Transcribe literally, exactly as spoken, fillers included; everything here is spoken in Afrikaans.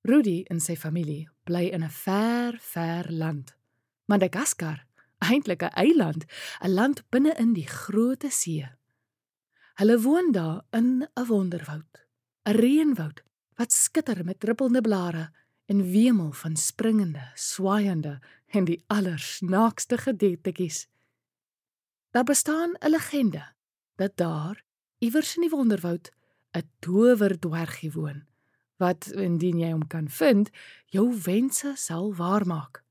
Rudy en sy familie bly in 'n ver, ver land. Madagaskar, eintlik 'n eiland, 'n land binne in die groot see. Hulle woon daar in 'n wonderwoud, 'n reënwoud wat skitter met druppelende blare en wemel van springende, swaaiende en die allersnaakste gediertetjies. Daar bestaan 'n legende dat daar, iewers in die wonderwoud, 'n towerdwergie woon, wat, indien jy hom kan vind, jou wense sal waarmaak.